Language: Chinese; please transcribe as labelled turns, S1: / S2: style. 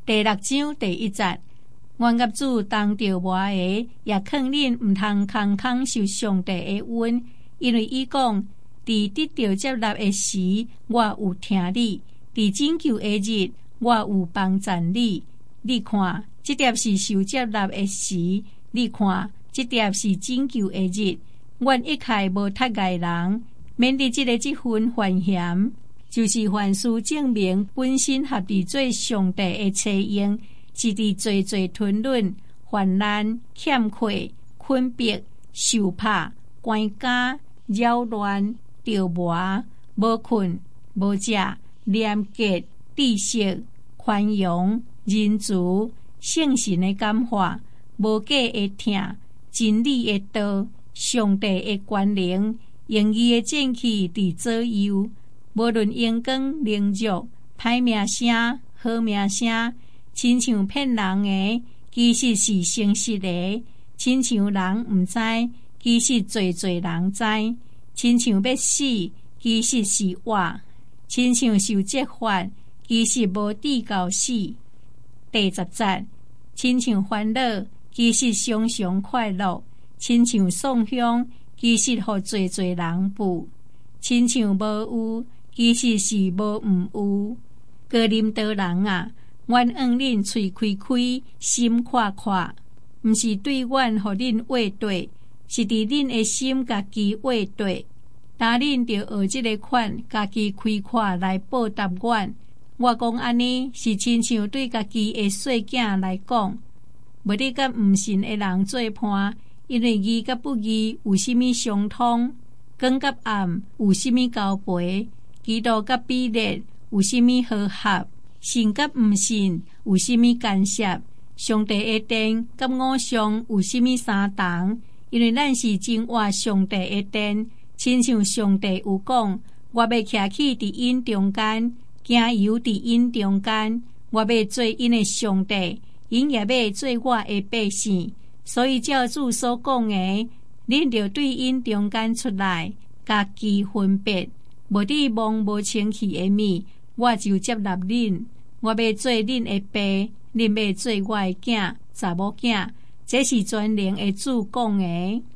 S1: 第6章第1節，冤孽主當着磨個，也勸恁毋通空空受上帝的恩，因為伊講，佇得到接納的時，我有聽你；佇拯救的日，我有幫贊你。你看，這點是受接納的時；你看，這點是拯救的日。阮一概無殺害人，免得這份犯嫌，就是凡事證明本身合佇做上帝的冊用，是佇罪罪吞淪、患難、欠虧、困迫、受拍、關家、擾亂、著磨、無困、無食、廉潔、知識、寬容、仁慈、聖神的感化、無假的聽、真理的道、上帝的權能、用伊的正氣佇左右，無論陽光凌辱、歹名聲、好名聲，親像騙人的，其實是誠實的；親像人毋知，其實濟人知；親像要死，其實是活；親像受責罰，其實無至到死。第10節，親像煩惱，其實常常快樂；親像喪香，其實互濟人步；親像無有，其實是無毋有。哥林多人啊，阮願恁喙開開，心看看，毋是對阮互恁話對，是佇恁的心家己話對。當恁着學這個款，家己開看來報答阮。我講安尼，是親像對家己的細囝來講，無你甲毋信的人做伴，因為義甲不義有啥物相通？光甲暗有啥物交陪？基督甲比列有啥物和合？信甲毋信有啥物干涉？上帝的殿甲偶像有啥物相同？因為咱是真活上帝的殿，親像上帝有講，我要徛起佇因中間，行遊佇因中間，我要做因的上帝，因也要做我的百姓。所以照主所講的，恁着對因中間出來，家己分別，無佇望無清氣的物，我就接納恁。我要做恁的爸，恁要做我的囝、查某囝，這是全能的主講的。